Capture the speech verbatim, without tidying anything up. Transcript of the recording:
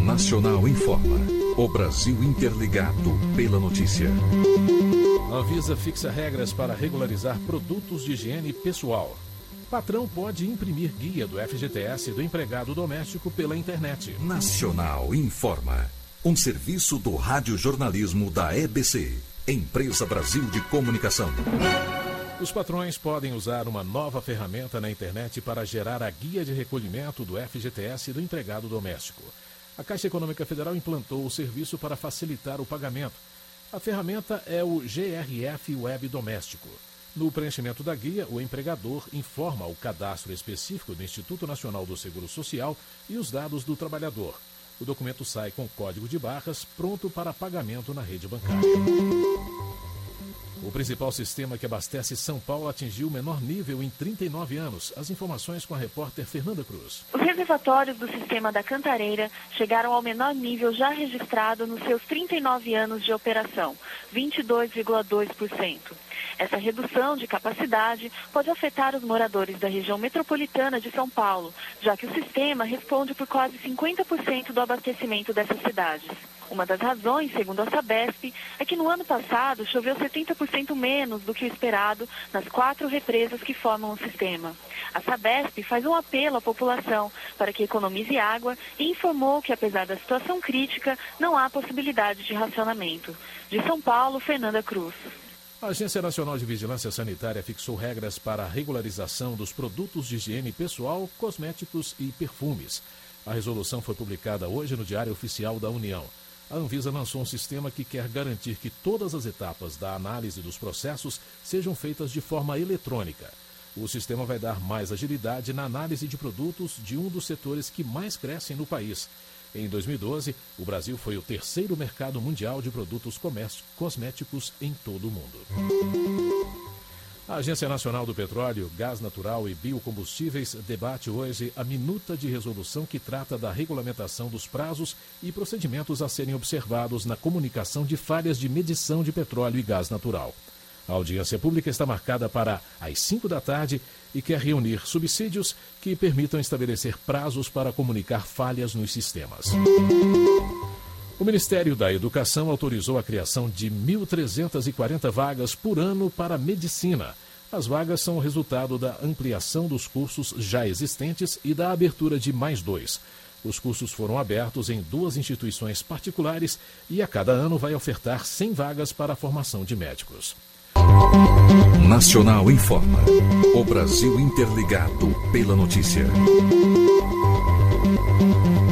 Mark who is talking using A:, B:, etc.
A: Nacional informa. O Brasil interligado pela notícia.
B: A Anvisa fixa regras para regularizar produtos de higiene pessoal. Patrão pode imprimir guia do F G T S do empregado doméstico pela internet.
A: Nacional informa. Um serviço do radiojornalismo da E B C, Empresa Brasil de Comunicação.
B: Os patrões podem usar uma nova ferramenta na internet para gerar a guia de recolhimento do F G T S do empregado doméstico. A Caixa Econômica Federal implantou o serviço para facilitar o pagamento. A ferramenta é o G R F Web Doméstico. No preenchimento da guia, o empregador informa o cadastro específico do Instituto Nacional do Seguro Social e os dados do trabalhador. O documento sai com código de barras pronto para pagamento na rede bancária. O principal sistema que abastece São Paulo atingiu o menor nível em trinta e nove anos. As informações com a repórter Fernanda Cruz.
C: Os reservatórios do sistema da Cantareira chegaram ao menor nível já registrado nos seus trinta e nove anos de operação, vinte e dois vírgula dois por cento. Essa redução de capacidade pode afetar os moradores da região metropolitana de São Paulo, já que o sistema responde por quase cinquenta por cento do abastecimento dessas cidades. Uma das razões, segundo a Sabesp, é que no ano passado choveu setenta por cento menos do que o esperado nas quatro represas que formam o sistema. A Sabesp faz um apelo à população para que economize água e informou que, apesar da situação crítica, não há possibilidade de racionamento. De São Paulo, Fernanda Cruz.
B: A Agência Nacional de Vigilância Sanitária fixou regras para a regularização dos produtos de higiene pessoal, cosméticos e perfumes. A resolução foi publicada hoje no Diário Oficial da União. A Anvisa lançou um sistema que quer garantir que todas as etapas da análise dos processos sejam feitas de forma eletrônica. O sistema vai dar mais agilidade na análise de produtos de um dos setores que mais crescem no país. Em dois mil e doze, o Brasil foi o terceiro mercado mundial de produtos cosméticos em todo o mundo. A Agência Nacional do Petróleo, Gás Natural e Biocombustíveis debate hoje a minuta de resolução que trata da regulamentação dos prazos e procedimentos a serem observados na comunicação de falhas de medição de petróleo e gás natural. A audiência pública está marcada para às cinco da tarde e quer reunir subsídios que permitam estabelecer prazos para comunicar falhas nos sistemas. O Ministério da Educação autorizou a criação de mil trezentas e quarenta vagas por ano para medicina. As vagas são o resultado da ampliação dos cursos já existentes e da abertura de mais dois. Os cursos foram abertos em duas instituições particulares e a cada ano vai ofertar cem vagas para a formação de médicos.
A: Nacional informa. O Brasil interligado pela notícia.